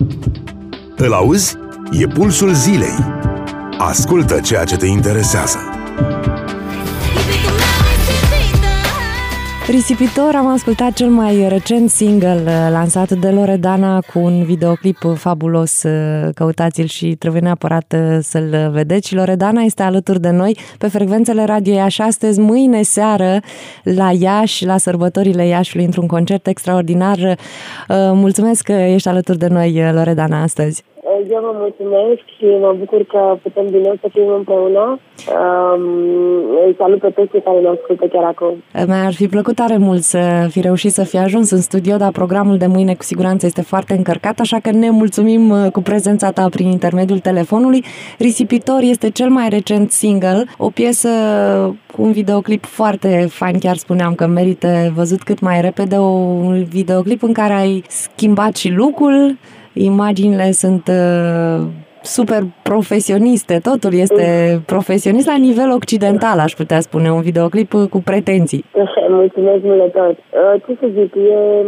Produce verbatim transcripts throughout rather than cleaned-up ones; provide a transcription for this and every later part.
Îl auzi? E pulsul zilei. Ascultă ceea ce te interesează. Risipitor, am ascultat cel mai recent single lansat de Loredana cu un videoclip fabulos. Căutați-l și trebuie neapărat să-l vedeți. Loredana este alături de noi pe frecvențele Radio Iași astăzi, mâine seară la Iași, la sărbătorile Iașiului, într-un concert extraordinar. Mulțumesc că ești alături de noi, Loredana, astăzi. Eu vă mulțumesc și mă bucur că putem din nou să fim împreună. Îi salut pe toți care ne ascultă chiar acum. Mi-ar fi plăcut tare mult să fi reușit să fi ajuns în studio, dar programul de mâine cu siguranță este foarte încărcat, așa că ne mulțumim cu prezența ta prin intermediul telefonului. Risipitor este cel mai recent single, o piesă cu un videoclip foarte fain, chiar spuneam că merită văzut cât mai repede, un videoclip în care ai schimbat și look-ul. Imaginile sunt uh, super profesioniste, totul este profesionist la nivel occidental, aș putea spune, un videoclip cu pretenții. Mulțumesc mult de tot. Ce să zic, e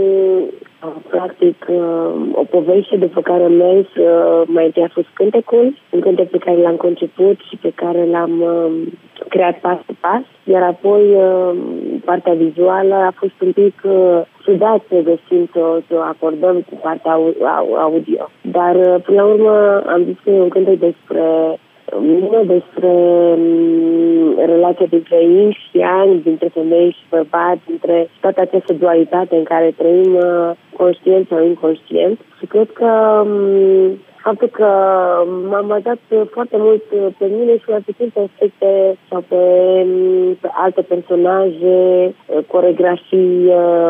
practic o poveste după care am mers. Mai întâi a fost cântecul, un cântec pe care l-am conceput și pe care l-am creat pas pe pas, iar apoi partea vizuală a fost un pic ciudat să găsim să, să acordăm cu partea audio. Dar până la urmă am zis că e un cântec despre mine, despre relația dintre yin și yang, dintre femei și bărbați, dintre toată această dualitate în care trăim conștient sau inconștient. Și cred că faptul că m-am bazat foarte mult pe mine și mai puțin pe aspecte sau pe, pe alte personaje, coregrafii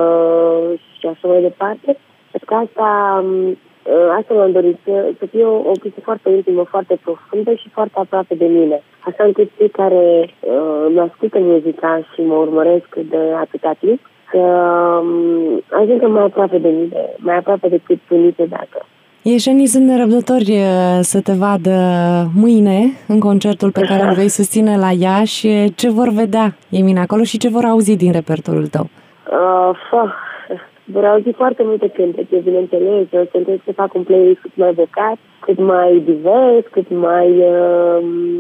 și așa mai departe. Pentru că asta, asta m-am dorit, să, să fie o, o chestie foarte intimă, foarte profundă și foarte aproape de mine. Așa încât cei care îmi ascultă muzica și mă urmăresc de atâta timp, să ajungă mai aproape de mine, mai aproape decât niciodată. Ieșenii sunt nerăbdători să te vadă mâine în concertul pe care îl vei susține la Iași. Ce vor vedea ei mine acolo și ce vor auzi din repertoriul tău? Uh, vor auzi foarte multe cântece, bineînțeles. Eu sunt să fac un playlist cât mai bogat, cât mai divers, cât mai uh,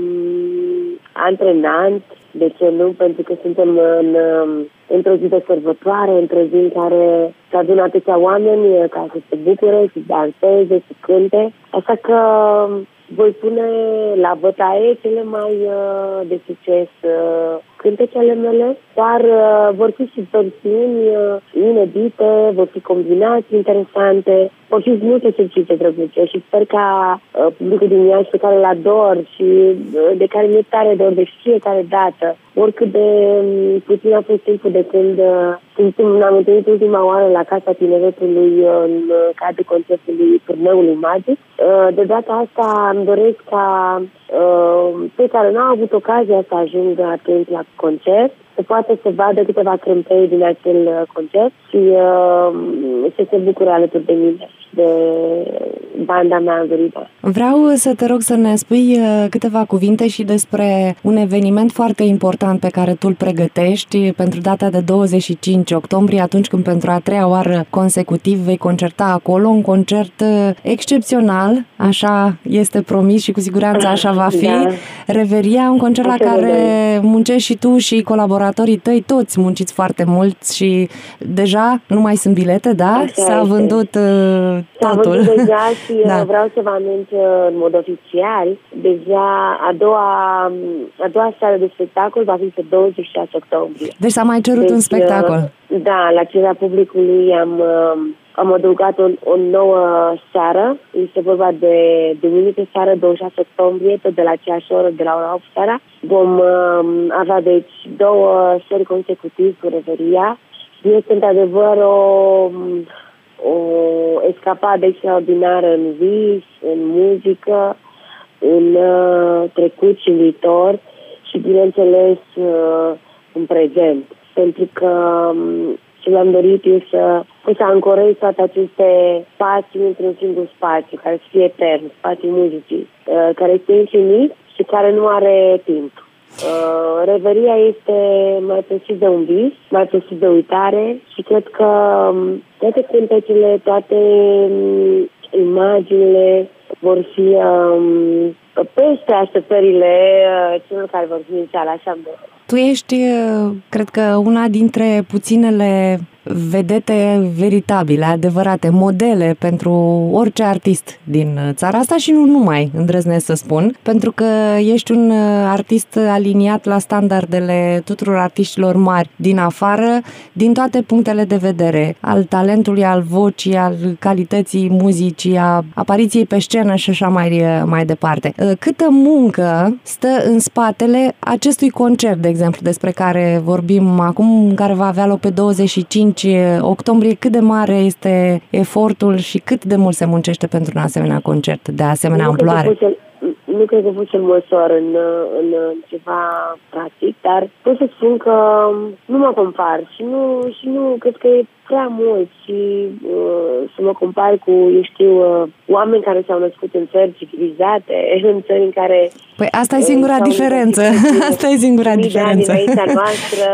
antrenant. De ce nu? Pentru că suntem în, într-o zi de sărbătoare, într-o zi în care se adună atâția oameni ca să se bucure, să danseze, să cânte. Așa că voi pune la bătaie cele mai uh, de succes uh, cântecele mele, dar uh, vor fi și versiuni uh, inedite, vor fi combinații interesante, vor fi multe surprize drăguțe și sper ca uh, publicul din Iași pe care îl ador și uh, de care mi-e tare dor de fiecare dată, oricât de um, puțin a fost timpul de când uh, ne-am întâlnit ultima oară la Casa Tineretului uh, în uh, cadrul concertului Turneului Magic. Uh, de data asta îmi doresc ca uh, cei care n-au avut ocazia să ajungă atent la concert să poată să vadă câteva crâmpei din acel concert și uh, să se bucure alături de mine și de banda mea învelită. Vreau să te rog să ne spui câteva cuvinte și despre un eveniment foarte important pe care tu îl pregătești pentru data de douăzeci și cinci octombrie, atunci când pentru a treia oară consecutiv vei concerta acolo, un concert excepțional, așa este promis și cu siguranță așa va fi. Da. Reveria, un concert la care muncești și tu și colaboratorii tăi, toți munciți foarte mult și deja nu mai sunt bilete, da? Așa S-a este. vândut uh, totul. S-a vândut deja și da. Vreau să vă anunț în mod oficial, deja a doua, a doua seară de spectacol va fi pe douăzeci și șase octombrie. Deci s-a mai cerut deci, un spectacol. Da, la cererea publicului am, am adăugat o, o nouă seară. Este vorba de duminică seară, douăzeci și șase octombrie, tot de la aceeași oră, de la ora opt seara. Vom uh, avea deci două seri consecutiv cu Reveria. Este într-adevăr o, o escapadă extraordinară în vis, în muzică, în uh, trecut și în viitor și, bineînțeles, uh, în prezent. Pentru că um, ce mi-am dorit e să, să ancorez toate aceste spații într-un singur spațiu, care să fie etern, spațiul muzicii, uh, care este infinit și care nu are timp. Uh, Reveria este mai precis de un vis, mai precis de uitare și cred că um, toate cântecele, toate um, imaginile vor fi um, peste așteptările uh, celor care vor fi în sală, așa. Tu ești, cred că, una dintre puținele vedete veritabile, adevărate, modele pentru orice artist din țara asta și nu numai, îndrăznesc să spun, pentru că ești un artist aliniat la standardele tuturor artiștilor mari din afară, din toate punctele de vedere, al talentului, al vocii, al calității muzicii, a apariției pe scenă și așa mai, mai departe. Câtă muncă stă în spatele acestui concert, de exemplu, despre care vorbim acum, care va avea loc pe douăzeci și cinci octombrie, cât de mare este efortul și cât de mult se muncește pentru un asemenea concert de asemenea nu amploare? Cred să, nu cred că pot să măsor în, în ceva practic, dar pot să spun că nu mă compar și nu, și nu cred că e prea mult și uh, să mă compar cu, eu știu, uh, oameni care s-au născut în țări civilizate, în țări în care... Păi asta e singura diferență. Asta e singura diferență. Dinaintea noastră.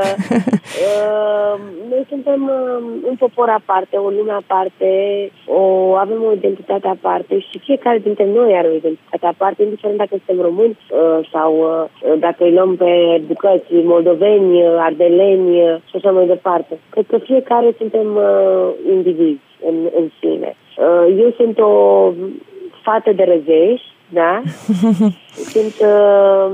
uh, noi suntem uh, un popor aparte, o lume aparte, o, avem o identitate aparte și fiecare dintre noi are o identitate aparte, indiferent dacă suntem români uh, sau uh, dacă îi luăm pe bucăți, moldoveni, ardeleni uh, și așa mai departe. Cred că fiecare suntem uh, indivizi în, în sine. Uh, eu sunt o fată de Răzeș, da? Sunt uh,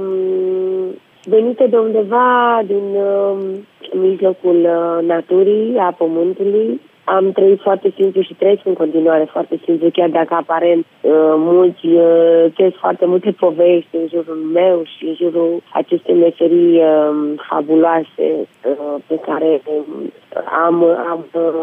venită de undeva din uh, mijlocul uh, naturii, a pământului. Am trăit foarte simplu și trăiesc în continuare foarte simplu, chiar dacă aparent uh, mulți uh, trăiesc foarte multe povești în jurul meu și în jurul acestei meserii uh, fabuloase uh, pe care uh, am, am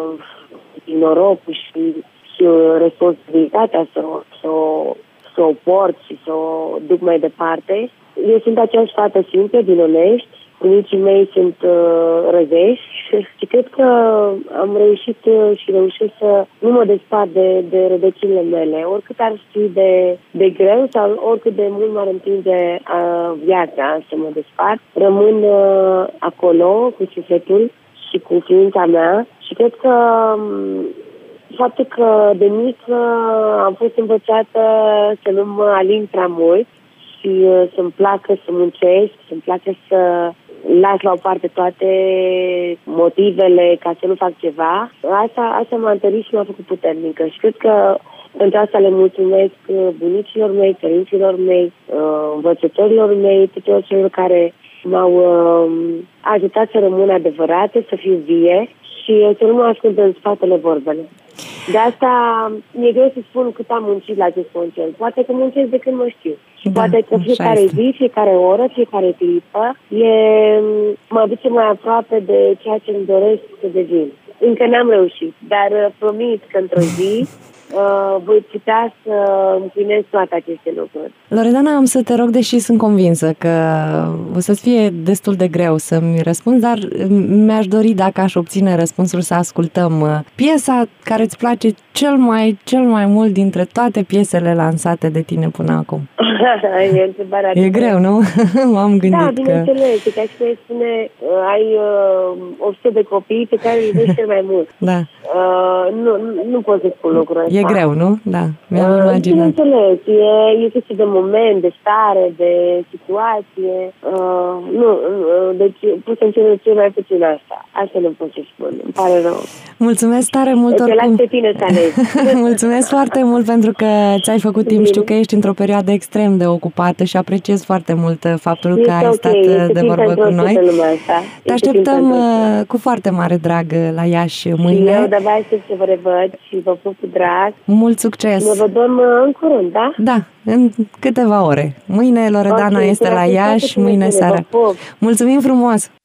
uh, norocul și, și uh, responsabilitatea să, să, să o port și să o duc mai departe. Eu sunt aceeași fată simplă din Onești. Bunicii mei sunt uh, răzeși și cred că am reușit uh, și reușesc să nu mă despart de, de rădăcinile mele. Oricât ar fi de, de greu sau oricât de mult m-ar împinge uh, viața să mă despart, rămân uh, acolo cu sufletul și cu ființa mea și cred că um, faptul că de mică am fost învățată să nu mă alin prea mult și uh, să-mi placă să muncesc, să-mi placă să las la o parte toate motivele ca să nu fac ceva. Asta, asta m-a întărit și m-a făcut puternică și cred că pentru asta le mulțumesc bunicilor mei, părinților mei, învățătorilor mei, tuturor celor care m-au ajutat să rămân adevărate, să fiu vie și să nu mă ascund în spatele vorbele. De asta mi-e greu să spun cât am muncit la acest concert. Poate că muncesc de când mă știu. Și da, poate că fiecare zi, fiecare oră, fiecare clipă e, mă aduce mai aproape de ceea ce îmi doresc să devin. Încă n-am reușit, dar promit că într-o zi Uh, voi putea să împlinesc toate aceste lucruri. Loredana, am să te rog, deși sunt convinsă că o să-ți fie destul de greu să-mi răspunzi, dar mi-aș dori, dacă aș obține răspunsul, să ascultăm piesa care îți place cel mai, cel mai mult dintre toate piesele lansate de tine până acum. E întrebarea. E greu, nu? M-am gândit da, că... bineînțeles. E ca și cum spune, ai uh, o sută de copii pe care îi iubești cel mai mult. Da. Uh, nu, nu pot să spun lucrul ăsta. E greu, nu? Da, mi-am uh, imaginat. Bineînțeles, e, e chestie de moment, de stare, de situație. Uh, nu, uh, deci pot să-mi cer cel mai puțin asta. Asta nu pot să spun, îmi pare rău. Mulțumesc tare mult oricum. Te las pe tine să alegi. Mulțumesc foarte mult pentru că ți-ai făcut timp. Știu că ești într-o perioadă extrem de ocupată și apreciez foarte mult faptul că ai stat okay. de vorbă cu noi. Te așteptăm cu foarte mare drag la Iași mâine. Eu de-abia aștept să vă revăd și vă pup cu drag. Mult succes! Ne vedem în curând, da? Da, în câteva ore. Mâine Loredana okay, este la Iași, mâine seara. Mulțumim frumos!